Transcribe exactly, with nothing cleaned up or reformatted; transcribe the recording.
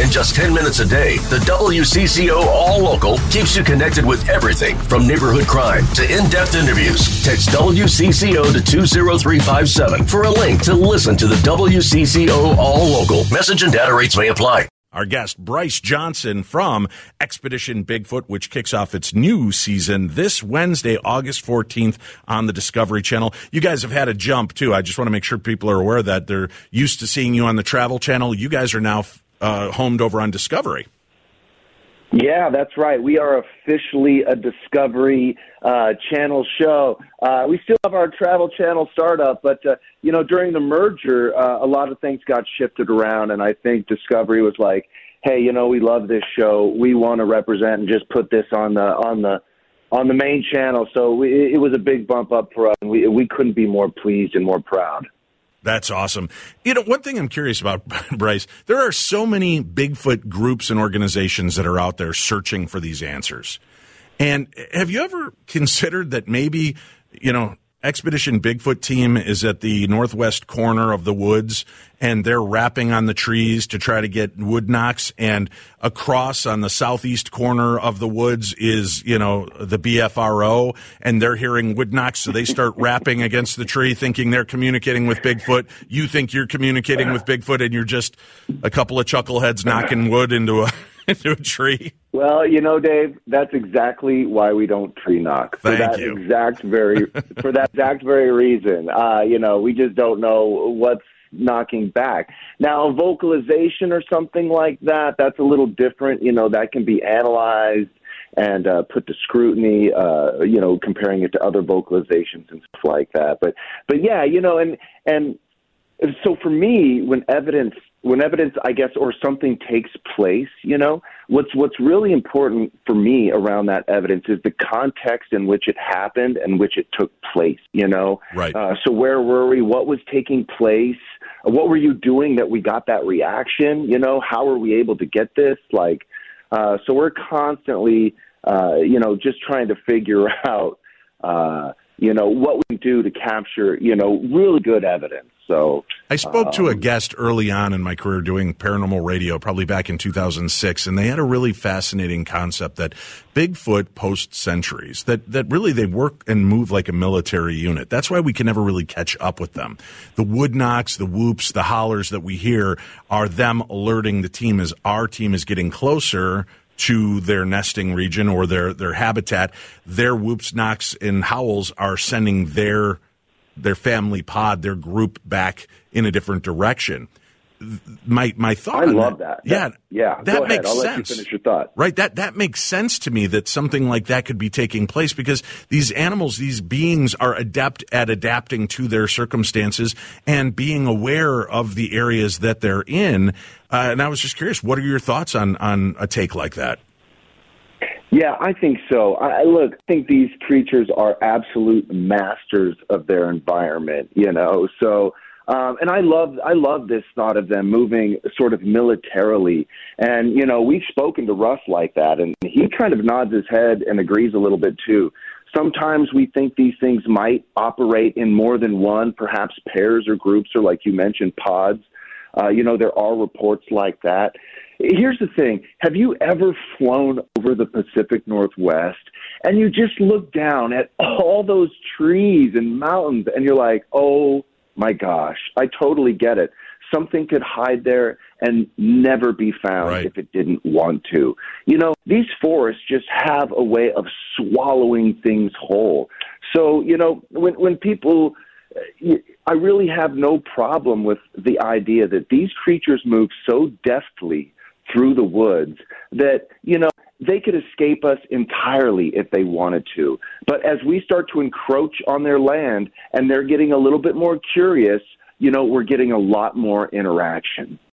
In just ten minutes a day, the W C C O All Local keeps you connected with everything from neighborhood crime to in-depth interviews. Text W C C O to two zero three five seven for a link to listen to the W C C O All Local. Message and data rates may apply. Our guest, Bryce Johnson from Expedition Bigfoot, which kicks off its new season this Wednesday, August fourteenth on the Discovery Channel. You guys have had a jump, too. I just want to make sure people are aware that they're used to seeing you on the Travel Channel. You guys are now uh, homed over on Discovery. Yeah, that's right. We are officially a Discovery uh, Channel show. Uh, we still have our Travel Channel startup, but, uh, you know, during the merger, uh, a lot of things got shifted around, and I think Discovery was like, hey, you know, we love this show. We want to represent and just put this on the on the, on the main channel. So we, it was a big bump up for us, and we, we couldn't be more pleased and more proud. That's awesome. You know, one thing I'm curious about, Bryce, there are so many Bigfoot groups and organizations that are out there searching for these answers. And have you ever considered that maybe, you know, Expedition Bigfoot team is at the northwest corner of the woods and they're rapping on the trees to try to get wood knocks, and across on the southeast corner of the woods is, you know, the B F R O, and they're hearing wood knocks, so they start rapping against the tree thinking they're communicating with Bigfoot. You think you're communicating with Bigfoot, and you're just a couple of chuckleheads knocking wood into a into a tree. Well, you know, Dave, that's exactly why we don't tree knock. For Thank that you. exact very for that exact very reason. Uh, you know, we just don't know what's knocking back. Now, a vocalization or something like that, that's a little different. You know, that can be analyzed and uh, put to scrutiny, uh, you know, comparing it to other vocalizations and stuff like that. But, but yeah, you know, and and so for me, when evidence When evidence, I guess, or something takes place, you know, what's what's really important for me around that evidence is the context in which it happened and which it took place, you know. Right. Uh, so where were we? What was taking place? What were you doing that we got that reaction? You know, how were we able to get this? Like, uh, so we're constantly, uh, you know, just trying to figure out, uh, you know, what we do to capture, you know, really good evidence. So I spoke um, to a guest early on in my career doing paranormal radio, probably back in two thousand six, and they had a really fascinating concept that Bigfoot post centuries, that, that really they work and move like a military unit. That's why we can never really catch up with them. The wood knocks, the whoops, the hollers that we hear are them alerting the team as our team is getting closer to their nesting region or their, their habitat. Their whoops, knocks, and howls are sending their their family pod, their group back in a different direction. My my thought I on love that, that. yeah, that yeah. that Go makes ahead. I'll sense. Let you finish your thought. Right, that that makes sense to me that something like that could be taking place because these animals, these beings, are adept at adapting to their circumstances and being aware of the areas that they're in. Uh, and I was just curious, what are your thoughts on on a take like that? Yeah, I think so. I look, I think these creatures are absolute masters of their environment, you know. So, um, and I love, I love this thought of them moving sort of militarily. And you know, we've spoken to Russ like that, and he kind of nods his head and agrees a little bit too. Sometimes we think these things might operate in more than one, perhaps pairs or groups, or like you mentioned, pods. Uh, you know, there are reports like that. Here's the thing. Have you ever flown over the Pacific Northwest and you just look down at all those trees and mountains and you're like, oh, my gosh, I totally get it. Something could hide there and never be found right. if it didn't want to. You know, these forests just have a way of swallowing things whole. So, you know, when when people... I really have no problem with the idea that these creatures move so deftly through the woods that, you know, they could escape us entirely if they wanted to. But as we start to encroach on their land and they're getting a little bit more curious, you know, we're getting a lot more interaction.